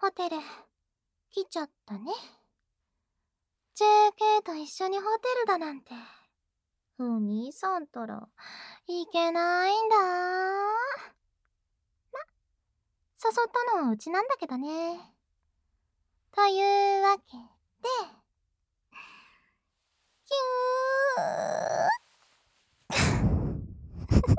ホテル、来ちゃったね。JK と一緒にホテルだなんて。お兄さんたら、いけないんだ。誘ったのはうちなんだけどね。というわけで、キュー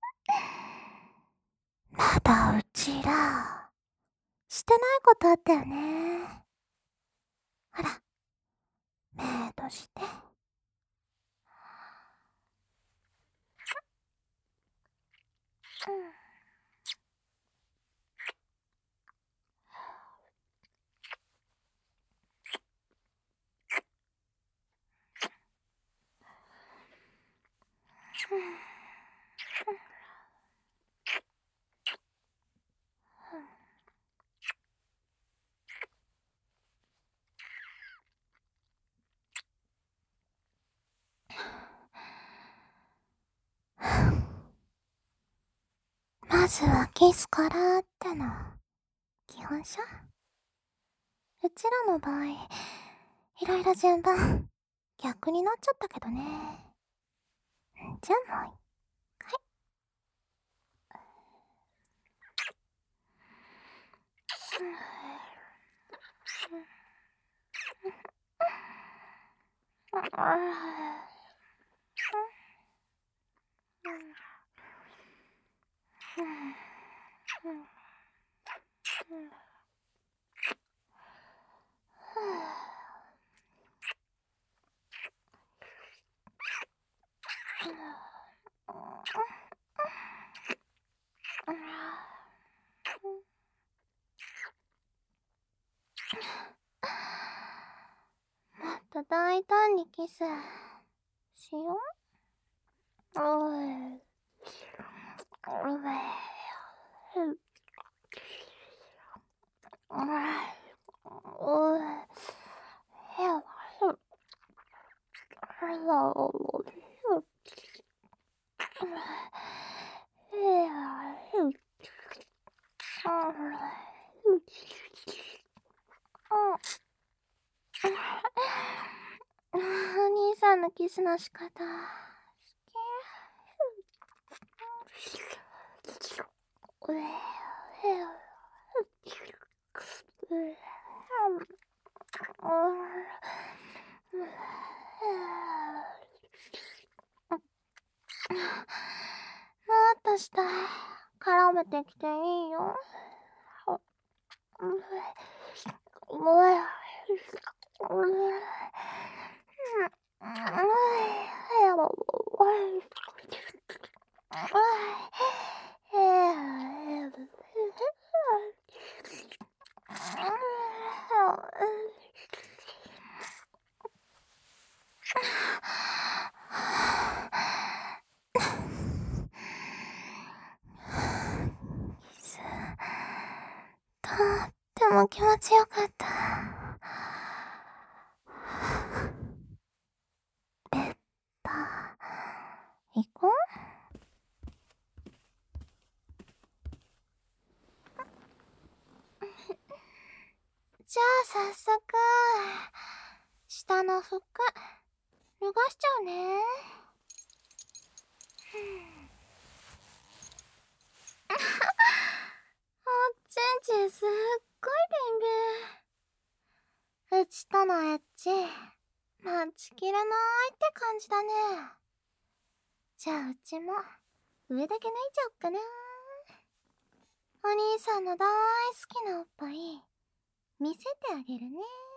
まだうちら、してないことあったよね。ほら、目閉じて。まずはキスからっての基本書。うちらの場合、いろいろ順番逆になっちゃったけどね。じゃあもう一回。もっと大胆にキスしよう。おい。おい。おい。お兄さんのキスの仕方。もっとしたい。絡めてきていいよ。キス、とっても気持ちよかった。ベッド、行こう。じゃあ早速、下の服、脱がしちゃうね。おちんちんすっごいビンビン。うちとのエッチ、待ちきれないって感じだね。じゃあうちも、上だけ脱いじゃおっかな。お兄さんの大好きなおっぱい、見せてあげるね。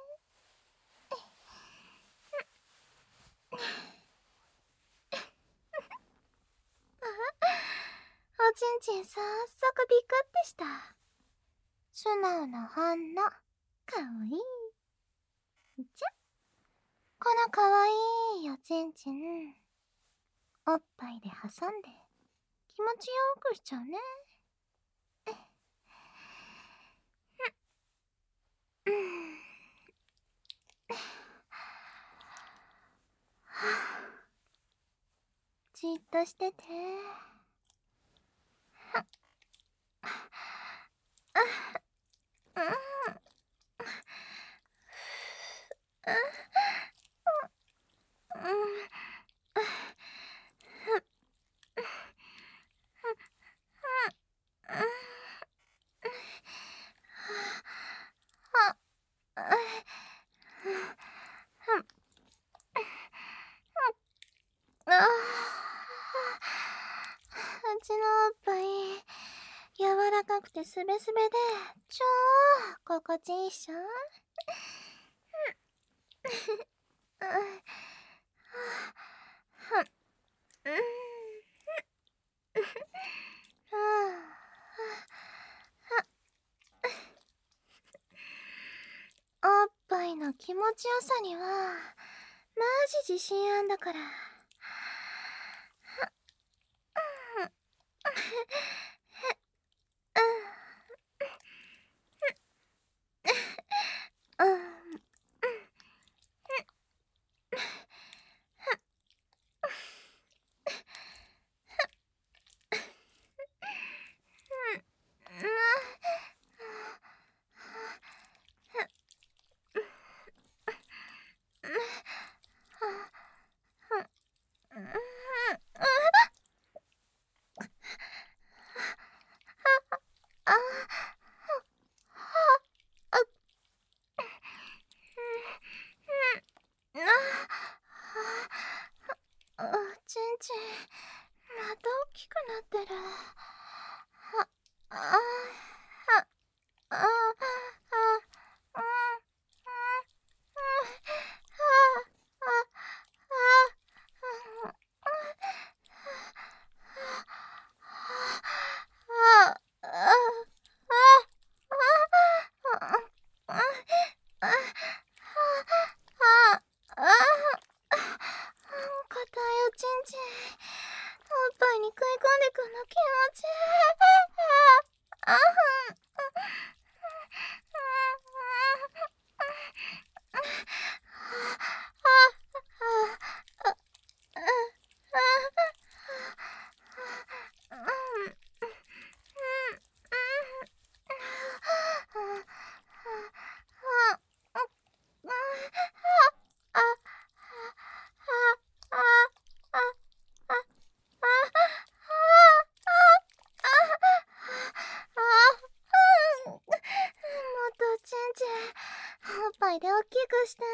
おちんちん早速ビクってした。素直な反応、かわいい。じゃ、このかわいいおちんちん、おっぱいで挟んで、気持ちよくしちゃうね。じっとしてて。 ちのおっぱい、柔らかくてすべすべで超心地いいっしょ。おっぱいの気持ちよさにはマジ自信あんだから。ちんちんまた大きくなってる。ちんちん、おっぱいに食い込んでくんの気持ちいい。ちんちん、おっぱいで大きくして。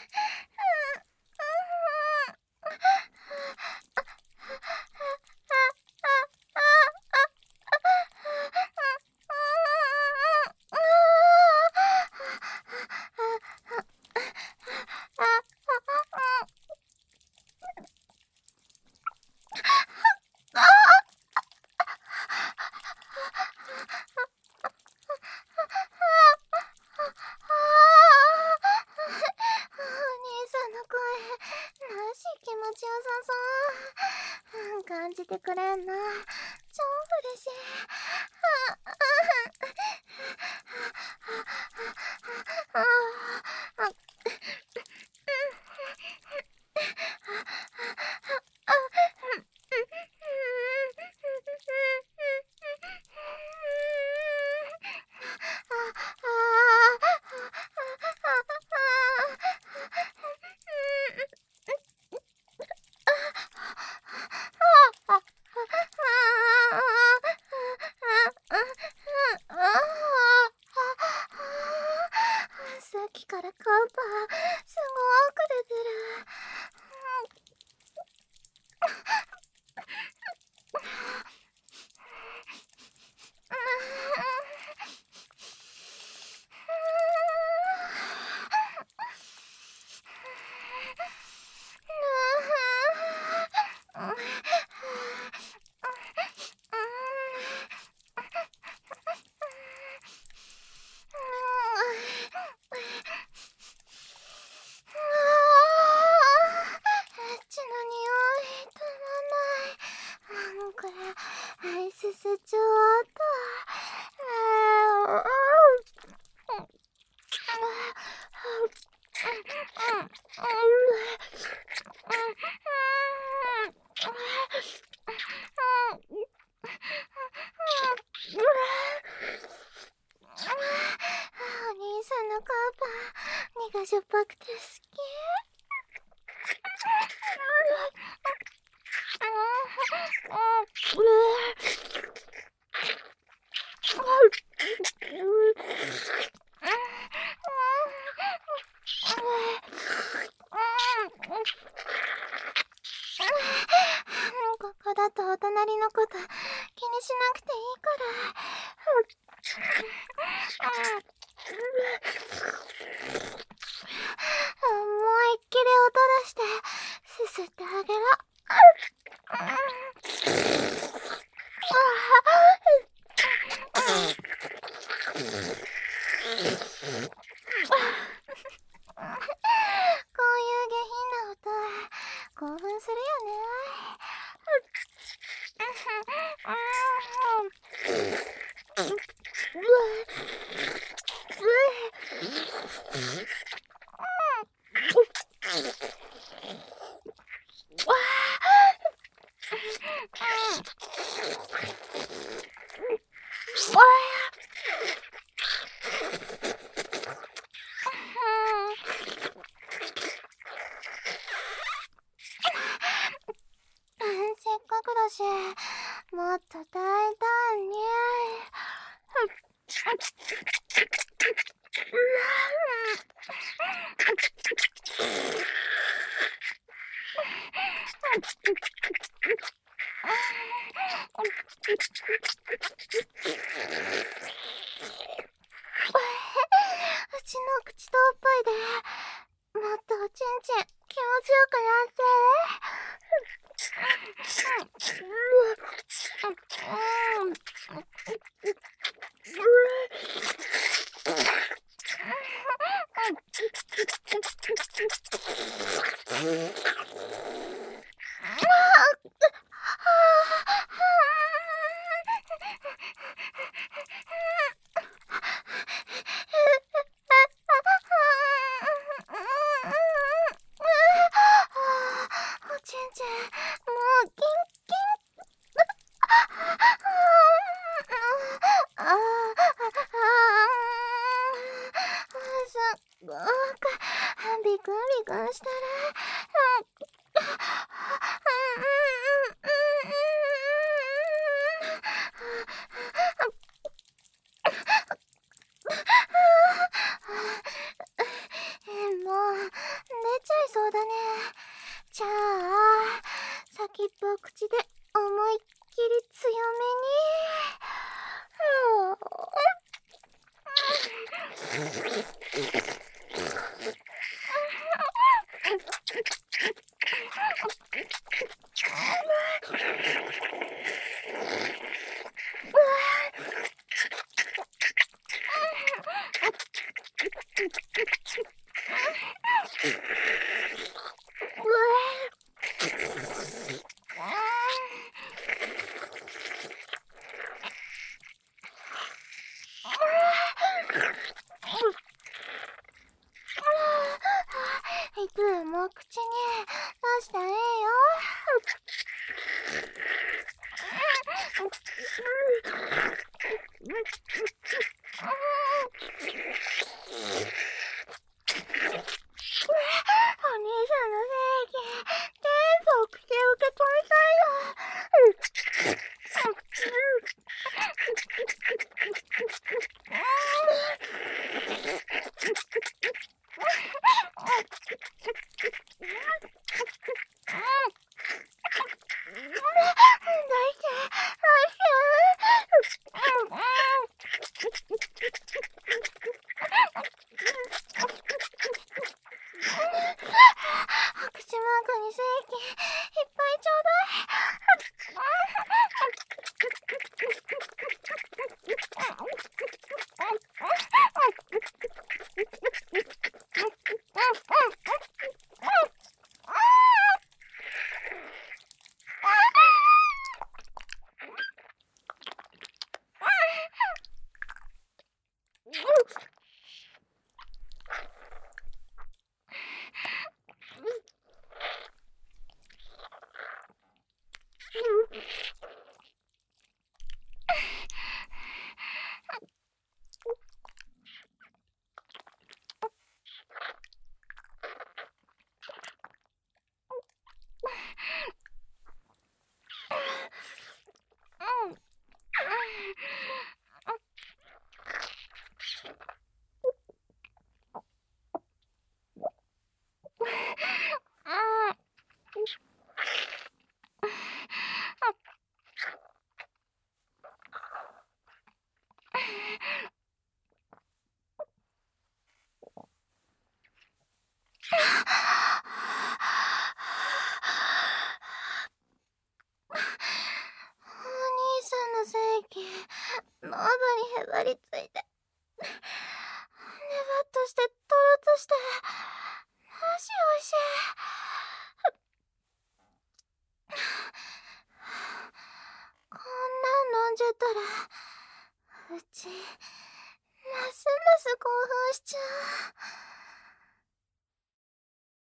気持ちよさそう。感じてくれんの超嬉しい。さっきからカウパーすごく出てる。これアイス吸っちゃおうっと。お兄さんのカーパー、身がしょっぱくて好き。ここだとお隣のことしなくていいから。思いっきり音出してすすってあげろ。こういう下品な音興奮するよね。せっかくだし、もっと大胆に。うちの口とおっぱいでもっとおちんちん気持ちよくなって。おちんちんもうキンキン。すっごくビクンビクンしてる。もう出ちゃいそうだね。じゃあ先っぽを口で思いっきり強めに。 ばりついて、ねばっとしてとろっとして、マジおいしい。こんなん飲んじゃったら、うちますます興奮しちゃう。